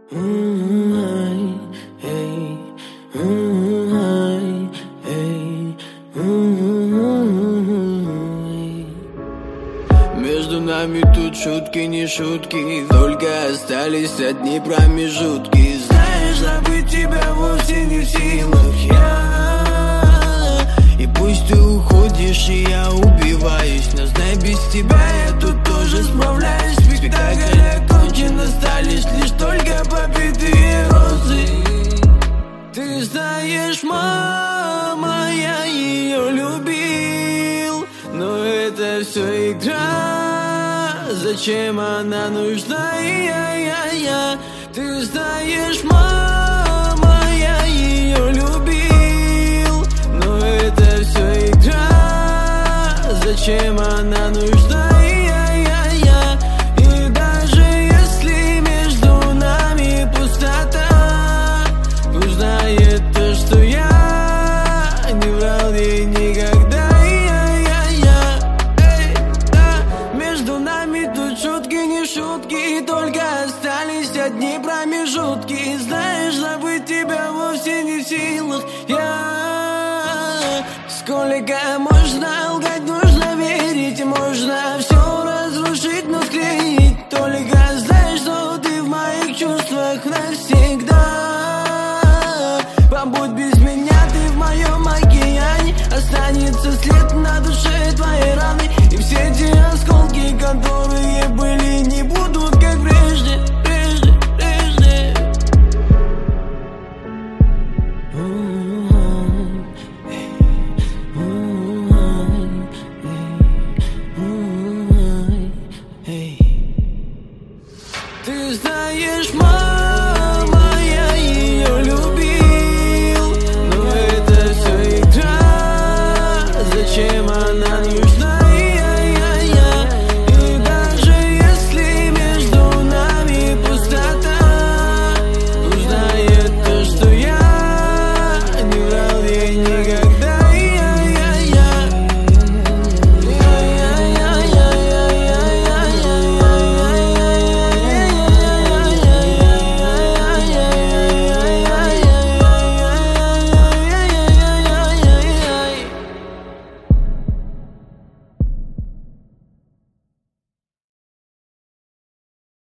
Между нами тут шутки, не шутки, только остались одни промежутки. Знаешь, забыть тебя вовсе не в силах я. И пусть ты уходишь, и я убиваюсь, но знай, без тебя я тут тоже справляюсь. Спектакль окончен, остались лишь только побитые розы. Ты знаешь, мама, я ее любил, но это все игра. Зачем она нужна? Ты знаешь, мама, я ее любил, но это все игра. Зачем она нужна? И даже если между нами пустота, пусть знает то, что я не врал ей никогда. Между нами тут шутки, не шутки, только остались одни промежутки. Знаешь, забыть тебя вовсе не в силах я. Сколько можно лгать, нужно верить, можно все разрушить, но склеить. Только знаешь, что ты в моих чувствах навсегда. Побудь без меня, ты в моем океане. Останется след на душе твоей раны, и все те осколки, которые были, не будут как прежде. Ты знаешь, мама.